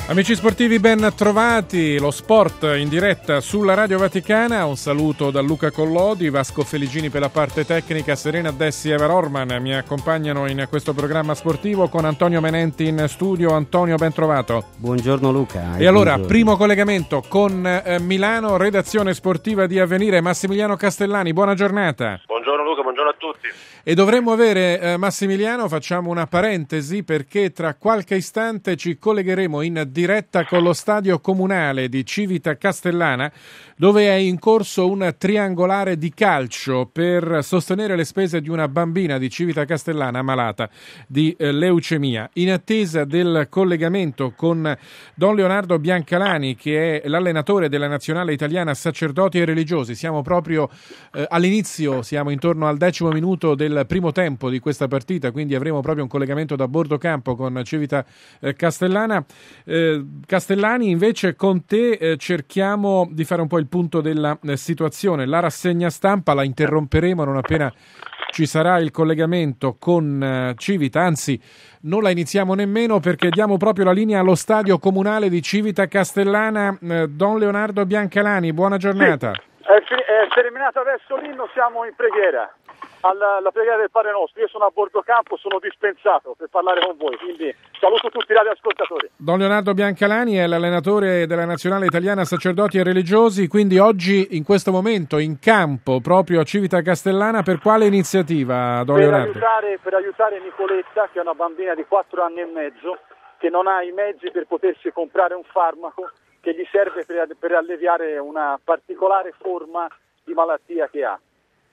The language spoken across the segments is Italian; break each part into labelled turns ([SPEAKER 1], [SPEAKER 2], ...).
[SPEAKER 1] Amici sportivi, ben trovati. Lo sport in diretta sulla Radio Vaticana. Un saluto da Luca Collodi, Vasco Feligini per la parte tecnica, Serena Dessi e Eva Orman mi accompagnano in questo programma sportivo con Antonio Menenti in studio. Antonio, ben trovato.
[SPEAKER 2] Buongiorno Luca.
[SPEAKER 1] E allora, primo collegamento con Milano, redazione sportiva di Avvenire. Massimiliano Castellani, buona giornata.
[SPEAKER 3] Buongiorno Luca, buongiorno a tutti.
[SPEAKER 1] E dovremmo avere, Massimiliano, facciamo una parentesi perché tra qualche istante ci collegheremo in diretta con lo stadio comunale di Civita Castellana, dove è in corso un triangolare di calcio per sostenere le spese di una bambina di Civita Castellana malata di leucemia. In attesa del collegamento con Don Leonardo Biancalani, che è l'allenatore della nazionale italiana sacerdoti e religiosi, siamo proprio all'inizio, siamo intorno al 10° minuto del primo tempo di questa partita, quindi avremo proprio un collegamento da bordo campo con Civita Castellana. Castellani, invece con te cerchiamo di fare un po' il punto della situazione. La rassegna stampa la interromperemo non appena ci sarà il collegamento con Civita, anzi non la iniziamo nemmeno perché diamo proprio la linea allo stadio comunale di Civita Castellana. Don Leonardo Biancalani, buona giornata.
[SPEAKER 4] Sì, è terminato adesso l'inno, siamo in preghiera. Alla preghiera del Padre Nostro. Io sono a bordo campo, sono dispensato per parlare con voi, quindi saluto tutti i radioascoltatori.
[SPEAKER 1] Don Leonardo Biancalani è l'allenatore della nazionale italiana sacerdoti e religiosi, quindi oggi in questo momento in campo proprio a Civita Castellana per quale iniziativa, Don Leonardo?
[SPEAKER 4] Per aiutare Nicoletta, che è una bambina di 4 anni e mezzo, che non ha i mezzi per potersi comprare un farmaco che gli serve per alleviare una particolare forma di malattia che ha.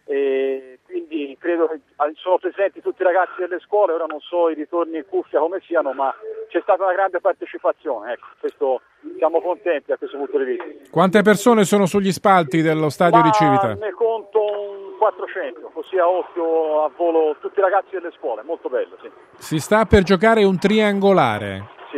[SPEAKER 4] E quindi credo che sono presenti tutti i ragazzi delle scuole, ora non so i ritorni in cuffia come siano, ma c'è stata una grande partecipazione, ecco, questo siamo contenti a questo punto di vista.
[SPEAKER 1] Quante persone sono sugli spalti dello stadio di Civita?
[SPEAKER 4] Ne conto un 400, così a occhio, a volo, tutti i ragazzi delle scuole, molto bello, sì.
[SPEAKER 1] Si sta per giocare un triangolare.
[SPEAKER 4] Sì.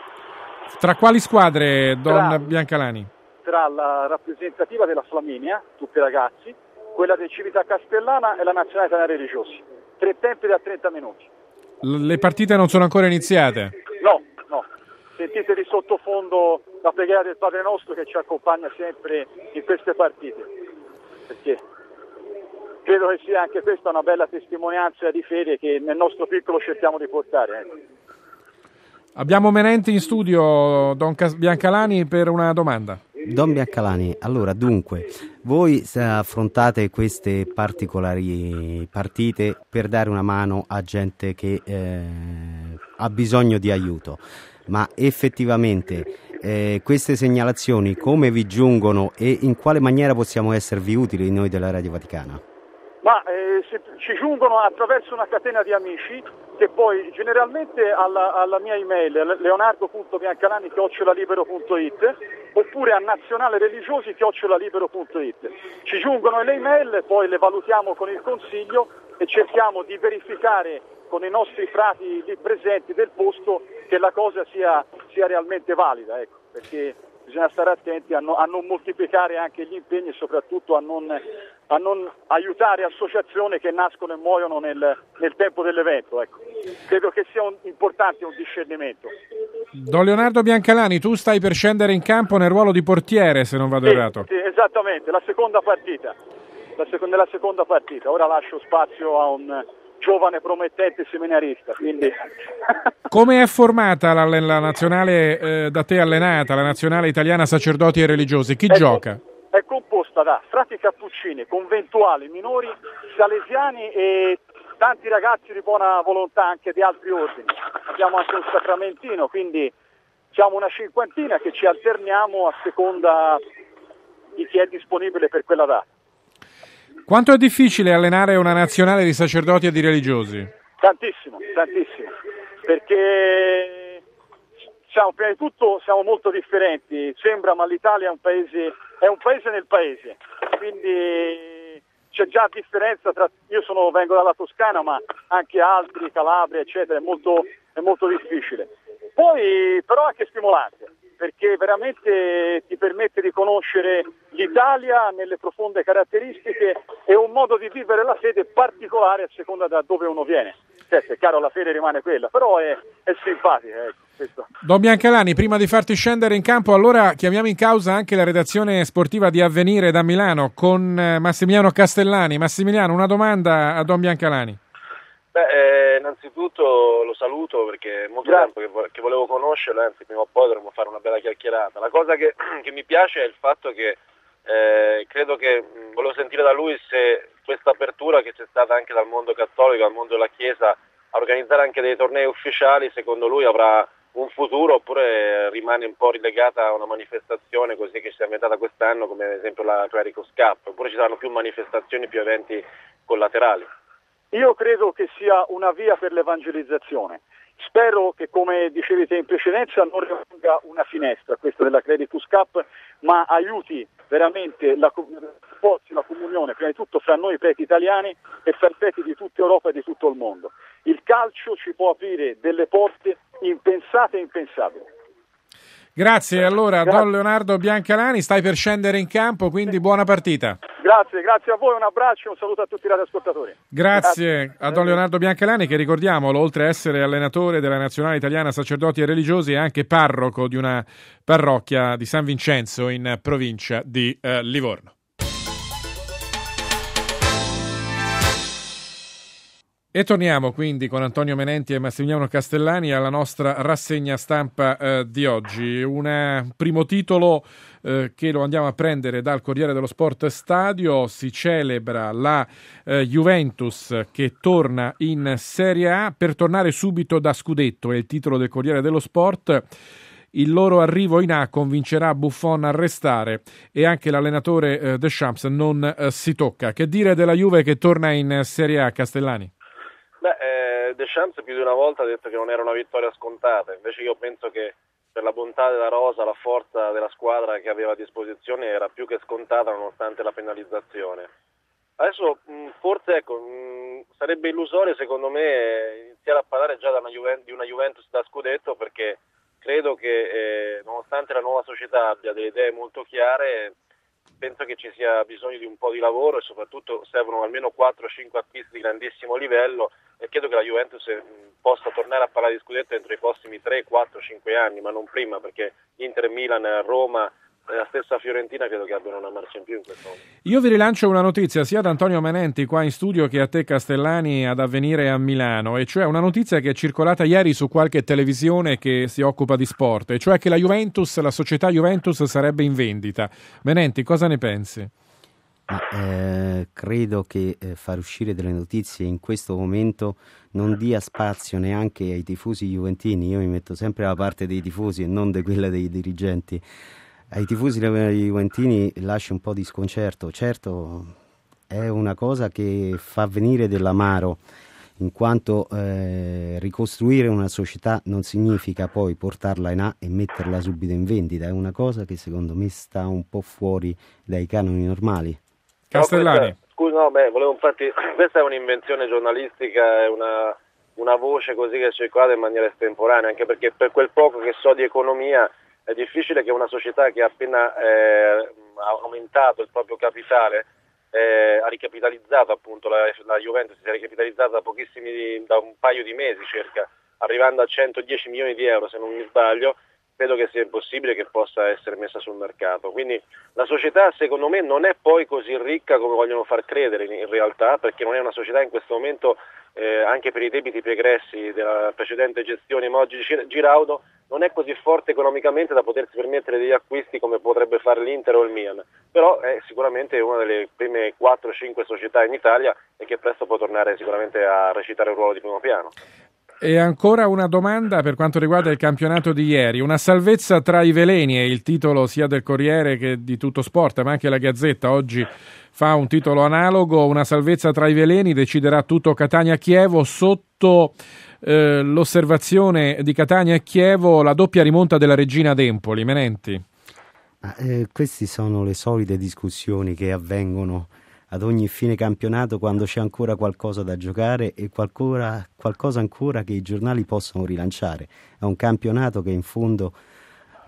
[SPEAKER 1] Tra quali squadre, Don Biancalani?
[SPEAKER 4] Tra la rappresentativa della Flaminia, tutti i ragazzi, quella di Civita Castellana e la nazionale italiana religiosi. 3 tempi da 30 minuti.
[SPEAKER 1] Le partite non sono ancora iniziate?
[SPEAKER 4] No. Sentite di sottofondo la preghiera del Padre Nostro che ci accompagna sempre in queste partite. Perché credo che sia anche questa una bella testimonianza di fede che nel nostro piccolo cerchiamo di portare.
[SPEAKER 1] Abbiamo Menenti in studio, Don Biancalani, per una domanda.
[SPEAKER 2] Don Biancalani, allora dunque, voi affrontate queste particolari partite per dare una mano a gente che ha bisogno di aiuto, ma effettivamente queste segnalazioni come vi giungono e in quale maniera possiamo esservi utili noi della Radio Vaticana?
[SPEAKER 4] Ma ci giungono attraverso una catena di amici che poi generalmente alla mia email leonardo.biancalani@libero.it oppure a nazionalereligiosi@libero.it. Ci giungono le email, poi le valutiamo con il consiglio e cerchiamo di verificare con i nostri frati lì presenti del posto che la cosa sia realmente valida, ecco, perché bisogna stare attenti a non moltiplicare anche gli impegni e soprattutto a non aiutare associazioni che nascono e muoiono nel tempo dell'evento. Ecco. Credo che sia importante un discernimento.
[SPEAKER 1] Don Leonardo Biancalani, tu stai per scendere in campo nel ruolo di portiere, se non vado errato.
[SPEAKER 4] Sì, esattamente, la seconda partita. Nella seconda partita. Ora lascio spazio a un giovane promettente seminarista. Quindi...
[SPEAKER 1] Come è formata la nazionale da te allenata, la nazionale italiana sacerdoti e religiosi? Chi gioca?
[SPEAKER 4] È composta da frati cappuccini, conventuali, minori, salesiani e tanti ragazzi di buona volontà anche di altri ordini. Abbiamo anche un sacramentino, quindi siamo una cinquantina che ci alterniamo a seconda di chi è disponibile per quella data.
[SPEAKER 1] Quanto è difficile allenare una nazionale di sacerdoti e di religiosi?
[SPEAKER 4] Tantissimo, perché prima di tutto siamo molto differenti, sembra, ma l'Italia è un paese nel paese, quindi c'è già differenza vengo dalla Toscana, ma anche altri, Calabria, eccetera, è molto difficile. Poi però anche stimolante, perché veramente ti permette di conoscere l'Italia nelle profonde caratteristiche e un modo di vivere la fede particolare a seconda da dove uno viene. Certo, è chiaro, la fede rimane quella, però è simpatica. Questo.
[SPEAKER 1] Don Biancalani, prima di farti scendere in campo, allora chiamiamo in causa anche la redazione sportiva di Avvenire da Milano con Massimiliano Castellani. Massimiliano, una domanda a Don Biancalani.
[SPEAKER 3] Innanzitutto lo saluto perché è molto tempo che volevo conoscerlo, anzi prima o poi dovremmo fare una bella chiacchierata. La cosa che mi piace è il fatto che credo che volevo sentire da lui se questa apertura che c'è stata anche dal mondo cattolico, dal mondo della Chiesa, a organizzare anche dei tornei ufficiali, secondo lui avrà un futuro oppure rimane un po' rilegata a una manifestazione così che si è inventata quest'anno, come ad esempio la Clericals Cup, oppure ci saranno più manifestazioni, più eventi collaterali.
[SPEAKER 4] Io credo che sia una via per l'evangelizzazione. Spero che, come dicevi te in precedenza, non rimanga una finestra questa della Clericus Cup, ma aiuti veramente la comunione, prima di tutto fra noi preti italiani e fra i preti di tutta Europa e di tutto il mondo. Il calcio ci può aprire delle porte impensate e impensabili.
[SPEAKER 1] Grazie, allora Don Leonardo Biancalani, stai per scendere in campo, quindi buona partita.
[SPEAKER 4] Grazie a voi, un abbraccio e un saluto a tutti i radioascoltatori.
[SPEAKER 1] Grazie a Don Leonardo Biancalani che, ricordiamolo, oltre a essere allenatore della Nazionale Italiana Sacerdoti e Religiosi, è anche parroco di una parrocchia di San Vincenzo in provincia di Livorno. E torniamo quindi con Antonio Menenti e Massimiliano Castellani alla nostra rassegna stampa di oggi. Un primo titolo che lo andiamo a prendere dal Corriere dello Sport Stadio. Si celebra la Juventus che torna in Serie A per tornare subito da scudetto, è il titolo del Corriere dello Sport. Il loro arrivo in A convincerà Buffon a restare e anche l'allenatore Deschamps non si tocca. Che dire della Juve che torna in Serie A, Castellani?
[SPEAKER 3] Deschamps più di una volta ha detto che non era una vittoria scontata, invece io penso che per la bontà della rosa, la forza della squadra che aveva a disposizione era più che scontata nonostante la penalizzazione. Adesso forse sarebbe illusorio secondo me iniziare a parlare già di una Juventus da scudetto, perché credo che nonostante la nuova società abbia delle idee molto chiare, penso che ci sia bisogno di un po' di lavoro e soprattutto servono almeno 4-5 acquisti di grandissimo livello e credo che la Juventus possa tornare a parlare di scudetto entro i prossimi 3, 4, 5 anni, ma non prima, perché Inter, Milan, Roma e la stessa Fiorentina credo che abbiano una marcia in più in questo momento.
[SPEAKER 1] Io vi rilancio una notizia sia da Antonio Menenti qua in studio che a te Castellani ad Avvenire a Milano, e cioè una notizia che è circolata ieri su qualche televisione che si occupa di sport, e cioè che la Juventus, la società Juventus sarebbe in vendita. Menenti, cosa ne pensi?
[SPEAKER 2] Credo che far uscire delle notizie in questo momento non dia spazio neanche ai tifosi juventini. Io mi metto sempre alla parte dei tifosi e non di quella dei dirigenti. Ai tifosi juventini lascia un po' di sconcerto. Certo, è una cosa che fa venire dell'amaro, in quanto ricostruire una società non significa poi portarla in A e metterla subito in vendita. È una cosa che secondo me sta un po' fuori dai canoni normali.
[SPEAKER 1] Castellani.
[SPEAKER 3] Volevo infatti, questa è un'invenzione giornalistica, è una voce così che è circolata in maniera estemporanea, anche perché per quel poco che so di economia è difficile che una società che ha appena aumentato il proprio capitale, ha ricapitalizzato appunto la Juventus, si è ricapitalizzata da un paio di mesi circa, arrivando a 110 milioni di euro se non mi sbaglio. Credo che sia impossibile che possa essere messa sul mercato. Quindi la società secondo me non è poi così ricca come vogliono far credere in realtà, perché non è una società in questo momento, anche per i debiti pregressi della precedente gestione, ma oggi Giraudo non è così forte economicamente da potersi permettere degli acquisti come potrebbe fare l'Inter o il Milan, però è sicuramente una delle prime 4-5 società in Italia e che presto può tornare sicuramente a recitare un ruolo di primo piano.
[SPEAKER 1] E ancora una domanda per quanto riguarda il campionato di ieri. Una salvezza tra i veleni è il titolo sia del Corriere che di Tutto Sport, ma anche la Gazzetta oggi fa un titolo analogo. Una salvezza tra i veleni, deciderà tutto Catania-Chievo. Sotto l'osservazione di Catania e Chievo la doppia rimonta della Regina d'Empoli. Menenti?
[SPEAKER 2] Queste sono le solite discussioni che avvengono ad ogni fine campionato, quando c'è ancora qualcosa da giocare e qualcosa ancora che i giornali possono rilanciare. È un campionato che in fondo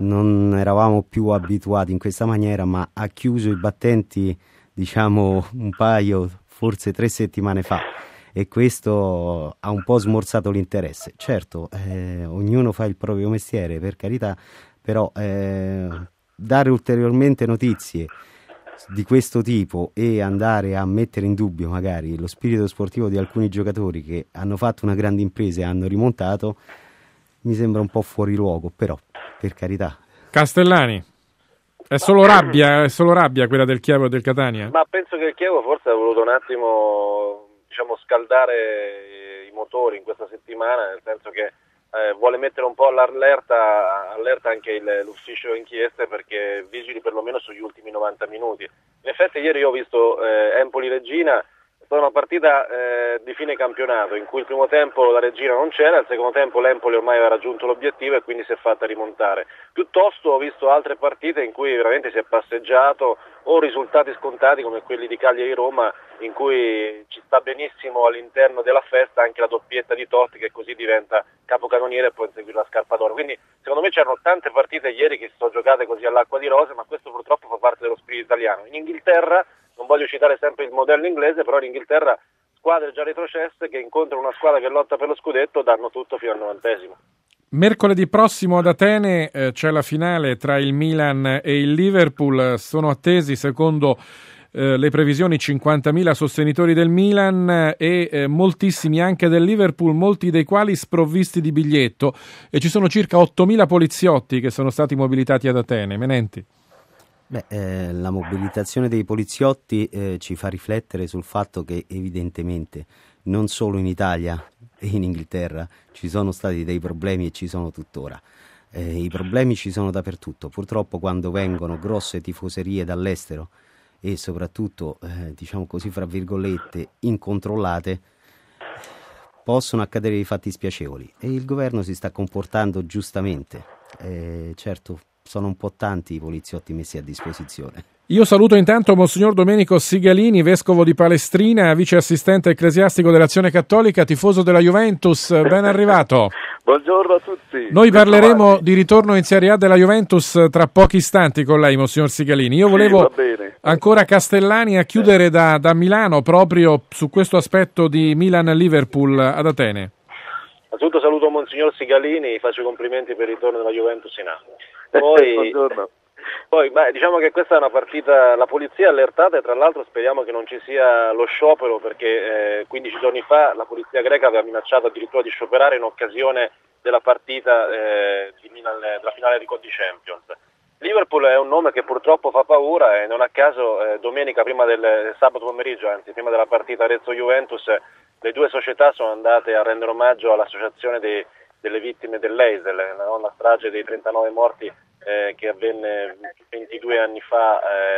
[SPEAKER 2] non eravamo più abituati in questa maniera, ma ha chiuso i battenti, diciamo, un paio, forse 3 settimane fa, e questo ha un po' smorzato l'interesse. Certo, ognuno fa il proprio mestiere, per carità, però dare ulteriormente notizie di questo tipo e andare a mettere in dubbio magari lo spirito sportivo di alcuni giocatori che hanno fatto una grande impresa e hanno rimontato, mi sembra un po' fuori luogo, però per carità.
[SPEAKER 1] Castellani, è solo rabbia quella del Chievo e del Catania?
[SPEAKER 3] Ma penso che il Chievo forse ha voluto un attimo, diciamo, scaldare i motori in questa settimana, nel senso che vuole mettere un po' allerta anche l'ufficio inchieste, perché vigili perlomeno sugli ultimi 90 minuti. In effetti ieri io ho visto Empoli-Regina, è stata una partita di fine campionato in cui il primo tempo la Regina non c'era, il secondo tempo l'Empoli ormai aveva raggiunto l'obiettivo e quindi si è fatta rimontare. Piuttosto ho visto altre partite in cui veramente si è passeggiato, o risultati scontati come quelli di Cagliari-Roma, in cui ci sta benissimo all'interno della festa anche la doppietta di Totti, che così diventa capocannoniere e può inseguire la scarpa d'oro. Quindi secondo me c'erano tante partite ieri che si sono giocate così all'acqua di rose, ma questo purtroppo fa parte dello spirito italiano. In Inghilterra, non voglio citare sempre il modello inglese, però in Inghilterra squadre già retrocesse che incontrano una squadra che lotta per lo scudetto danno tutto fino al 90°.
[SPEAKER 1] Mercoledì prossimo ad Atene c'è la finale tra il Milan e il Liverpool. Sono attesi, secondo le previsioni, 50.000 sostenitori del Milan e moltissimi anche del Liverpool, molti dei quali sprovvisti di biglietto, e ci sono circa 8.000 poliziotti che sono stati mobilitati ad Atene. Menenti?
[SPEAKER 2] La mobilitazione dei poliziotti ci fa riflettere sul fatto che evidentemente non solo in Italia e in Inghilterra ci sono stati dei problemi e ci sono tuttora. I problemi ci sono dappertutto. Purtroppo quando vengono grosse tifoserie dall'estero e soprattutto, diciamo così, fra virgolette, incontrollate, possono accadere dei fatti spiacevoli e il governo si sta comportando giustamente. Certo, sono un po' tanti i poliziotti messi a disposizione.
[SPEAKER 1] Io saluto intanto Monsignor Domenico Sigalini, vescovo di Palestrina, vice assistente ecclesiastico dell'Azione Cattolica, tifoso della Juventus. Ben arrivato.
[SPEAKER 5] Buongiorno a tutti.
[SPEAKER 1] Noi parleremo di ritorno in Serie A della Juventus tra pochi istanti con lei, Monsignor Sigalini. Io volevo ancora Castellani a chiudere da Milano proprio su questo aspetto di Milan-Liverpool ad Atene.
[SPEAKER 3] Innanzitutto saluto Monsignor Sigalini, faccio complimenti per il ritorno della Juventus in A.
[SPEAKER 5] Buongiorno.
[SPEAKER 3] Poi diciamo che questa è una partita, la polizia è allertata e tra l'altro speriamo che non ci sia lo sciopero, perché 15 giorni fa la polizia greca aveva minacciato addirittura di scioperare in occasione della partita di Milan, della finale di Coppa Champions. Liverpool è un nome che purtroppo fa paura e non a caso domenica, prima del sabato pomeriggio, anzi prima della partita Arezzo-Juventus, le due società sono andate a rendere omaggio all'associazione delle vittime dell'Eisel, la strage dei 39 morti che avvenne 32 anni fa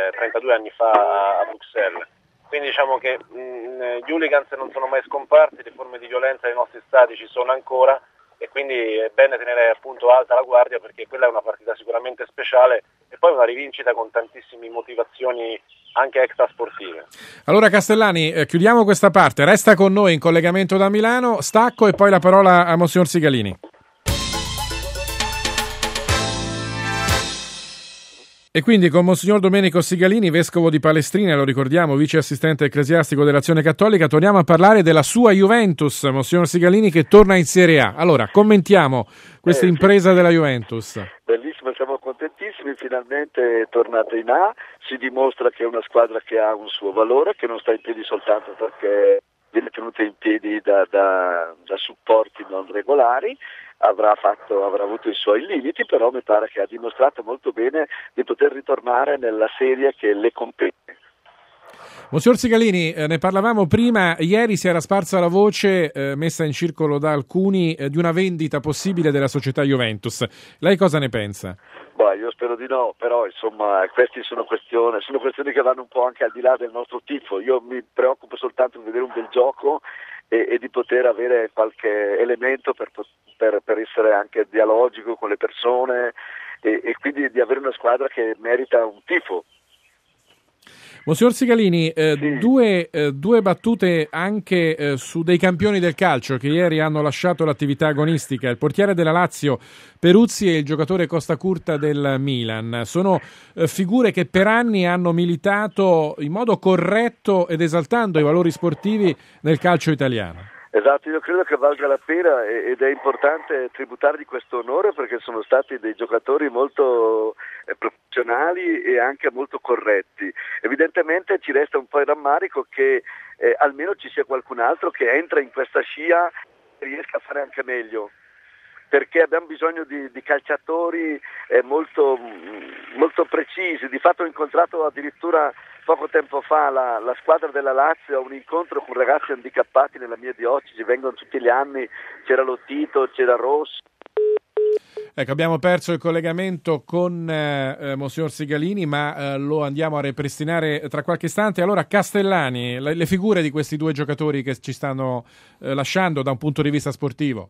[SPEAKER 3] a Bruxelles. Quindi diciamo che gli hooligans non sono mai scomparsi, le forme di violenza nei nostri stadi ci sono ancora e quindi è bene tenere appunto alta la guardia, perché quella è una partita sicuramente speciale e poi una rivincita con tantissime motivazioni anche extrasportive.
[SPEAKER 1] Allora Castellani, chiudiamo questa parte, resta con noi in collegamento da Milano, stacco e poi la parola a Monsignor Sigalini. E quindi con Monsignor Domenico Sigalini, vescovo di Palestrina, lo ricordiamo, vice assistente ecclesiastico dell'Azione Cattolica, torniamo a parlare della sua Juventus, Monsignor Sigalini, che torna in Serie A. Allora, commentiamo questa impresa della Juventus.
[SPEAKER 5] Bellissimo, siamo contentissimi, finalmente è tornata in A, si dimostra che è una squadra che ha un suo valore, che non sta in piedi soltanto perché viene tenuta in piedi da supporti non regolari. Avrà avuto i suoi limiti, però mi pare che ha dimostrato molto bene di poter ritornare nella serie che le compete.
[SPEAKER 1] Monsignor Sigalini, ne parlavamo prima, ieri si era sparsa la voce messa in circolo da alcuni di una vendita possibile della società Juventus. Lei cosa ne pensa?
[SPEAKER 5] Io spero di no, però insomma queste sono questioni che vanno un po' anche al di là del nostro tifo. Io mi preoccupo soltanto di vedere un bel gioco e di poter avere qualche elemento per essere anche dialogico con le persone e quindi di avere una squadra che merita un tifo.
[SPEAKER 1] Monsignor Sigalini,
[SPEAKER 5] Sì.
[SPEAKER 1] due battute anche su dei campioni del calcio che ieri hanno lasciato l'attività agonistica, il portiere della Lazio Peruzzi e il giocatore Costa Curta del Milan. Sono figure che per anni hanno militato in modo corretto ed esaltando i valori sportivi nel calcio italiano.
[SPEAKER 5] Esatto, io credo che valga la pena ed è importante tributargli questo onore perché sono stati dei giocatori molto professionali e anche molto corretti. Evidentemente ci resta un po' il rammarico che almeno ci sia qualcun altro che entra in questa scia e riesca a fare anche meglio, perché abbiamo bisogno di calciatori molto precisi. Di fatto ho incontrato addirittura poco tempo fa la squadra della Lazio a un incontro con ragazzi handicappati nella mia diocesi, vengono tutti gli anni, c'era Lotito, c'era Rossi.
[SPEAKER 1] Ecco, abbiamo perso il collegamento con Monsignor Sigalini, ma lo andiamo a ripristinare tra qualche istante. Allora, Castellani, le figure di questi due giocatori che ci stanno lasciando da un punto di vista sportivo.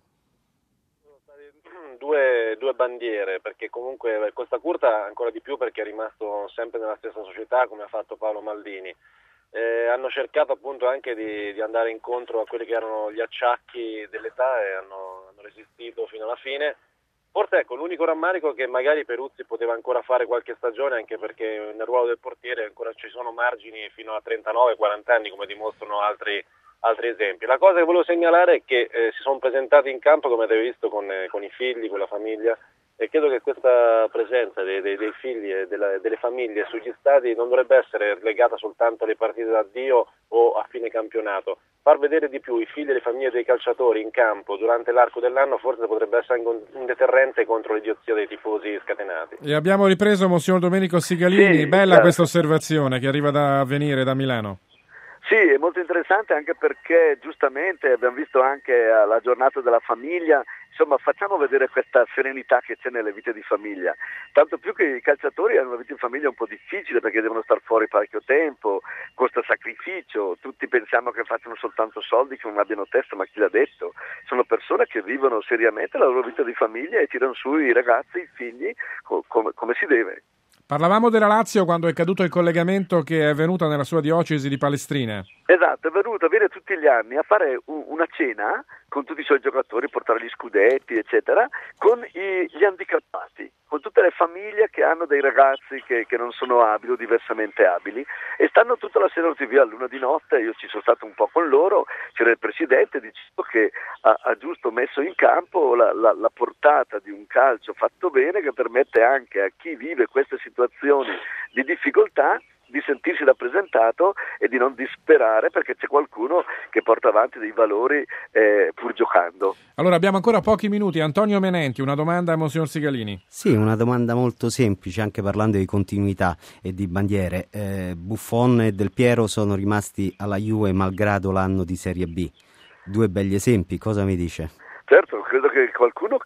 [SPEAKER 3] Due bandiere, perché comunque Costa Curta ancora di più perché è rimasto sempre nella stessa società come ha fatto Paolo Maldini. Hanno cercato appunto anche di andare incontro a quelli che erano gli acciacchi dell'età e hanno resistito fino alla fine. Forse ecco, l'unico rammarico è che magari Peruzzi poteva ancora fare qualche stagione, anche perché nel ruolo del portiere ancora ci sono margini fino a 39-40 anni, come dimostrano altri esempi. La cosa che volevo segnalare è che si sono presentati in campo, come avete visto, con i figli, con la famiglia, e credo che questa presenza dei figli e delle famiglie sugli stadi non dovrebbe essere legata soltanto alle partite d'addio o a fine campionato. Far vedere di più i figli e le famiglie dei calciatori in campo durante l'arco dell'anno forse potrebbe essere anche un deterrente contro l'idiozia dei tifosi scatenati.
[SPEAKER 1] E abbiamo ripreso Monsignor Domenico Sigalini,
[SPEAKER 5] Sì,
[SPEAKER 1] bella
[SPEAKER 5] certo.
[SPEAKER 1] questa osservazione che arriva da avvenire da Milano.
[SPEAKER 5] Sì, è molto interessante anche perché giustamente abbiamo visto anche la giornata della famiglia, insomma facciamo vedere questa serenità che c'è nelle vite di famiglia, tanto più che i calciatori hanno una vita di famiglia un po' difficile perché devono star fuori parecchio tempo, costa sacrificio, tutti pensiamo che facciano soltanto soldi, che non abbiano testa, ma chi l'ha detto? Sono persone che vivono seriamente la loro vita di famiglia e tirano su i ragazzi, i figli, come si deve.
[SPEAKER 1] Parlavamo della Lazio quando è caduto il collegamento che è venuta nella sua diocesi di Palestrina.
[SPEAKER 5] Esatto, viene tutti gli anni a fare una cena con tutti i suoi giocatori, portare gli scudetti, eccetera, con gli handicappati, con tutte le famiglie che hanno dei ragazzi che non sono abili o diversamente abili e stanno tutta la sera TV a luna di notte. Io ci sono stato un po' con loro, c'era il presidente dicendo che ha giusto messo in campo la portata di un calcio fatto bene che permette anche a chi vive queste situazioni di difficoltà di sentirsi rappresentato e di non disperare perché c'è qualcuno che porta avanti dei valori pur giocando.
[SPEAKER 1] Allora abbiamo ancora pochi minuti. Antonio Menenti, una domanda a Monsignor Sigalini.
[SPEAKER 2] Sì, una domanda molto semplice, anche parlando di continuità e di bandiere. Buffon e Del Piero sono rimasti alla Juve malgrado l'anno di Serie B. Due begli esempi, cosa mi dice?
[SPEAKER 5] Certo, credo che qualcuno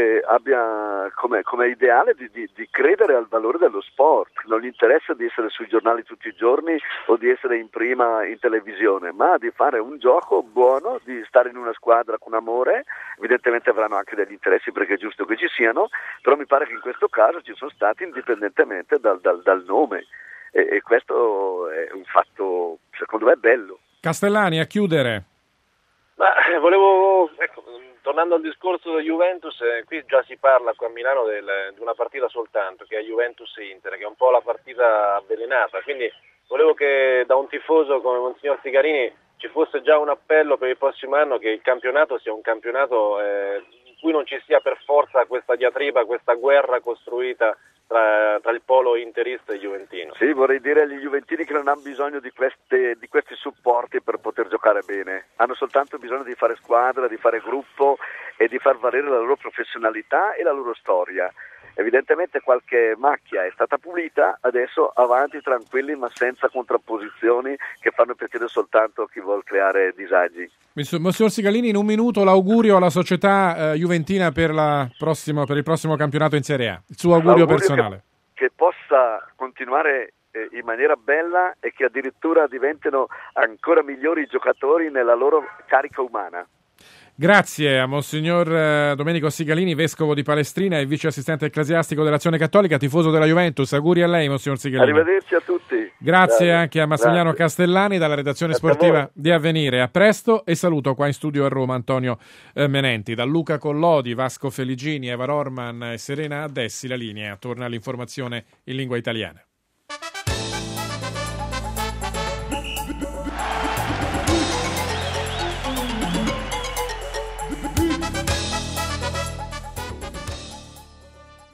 [SPEAKER 5] abbia come ideale di credere al valore dello sport, non gli interessa di essere sui giornali tutti i giorni o di essere in prima in televisione, ma di fare un gioco buono, di stare in una squadra con amore. Evidentemente avranno anche degli interessi perché è giusto che ci siano, però mi pare che in questo caso ci sono stati indipendentemente dal nome e questo è un fatto secondo me bello.
[SPEAKER 1] Castellani, a chiudere.
[SPEAKER 3] Ma volevo, tornando al discorso della Juventus, qui già si parla qua a Milano di una partita soltanto, che è Juventus-Inter, che è un po' la partita avvelenata, quindi volevo che da un tifoso come Monsignor Sigalini ci fosse già un appello per il prossimo anno, che il campionato sia un campionato in cui non ci sia per forza questa diatriba, questa guerra costruita tra il polo interista e juventino.
[SPEAKER 5] Sì, vorrei dire agli juventini che non hanno bisogno di questi supporti per poter giocare bene, hanno soltanto bisogno di fare squadra, di fare gruppo e di far valere la loro professionalità e la loro storia. Evidentemente qualche macchia è stata pulita, adesso avanti tranquilli ma senza contrapposizioni che fanno piacere soltanto a chi vuol creare disagi.
[SPEAKER 1] Monsignor Sigalini, in un minuto l'augurio alla società juventina per il prossimo campionato in Serie A. Il suo augurio personale.
[SPEAKER 5] Che possa continuare in maniera bella e che addirittura diventino ancora migliori giocatori nella loro carica umana.
[SPEAKER 1] Grazie a Monsignor Domenico Sigalini, vescovo di Palestrina e vice assistente ecclesiastico dell'Azione Cattolica, tifoso della Juventus. Auguri a lei, Monsignor Sigalini.
[SPEAKER 5] Arrivederci a tutti.
[SPEAKER 1] Grazie anche a Massimiliano Castellani dalla redazione sportiva di Avvenire. A presto e saluto qua in studio a Roma Antonio Menenti. Da Luca Collodi, Vasco Feligini, Eva Rorman e Serena Addessi la linea. Torna all'informazione in lingua italiana.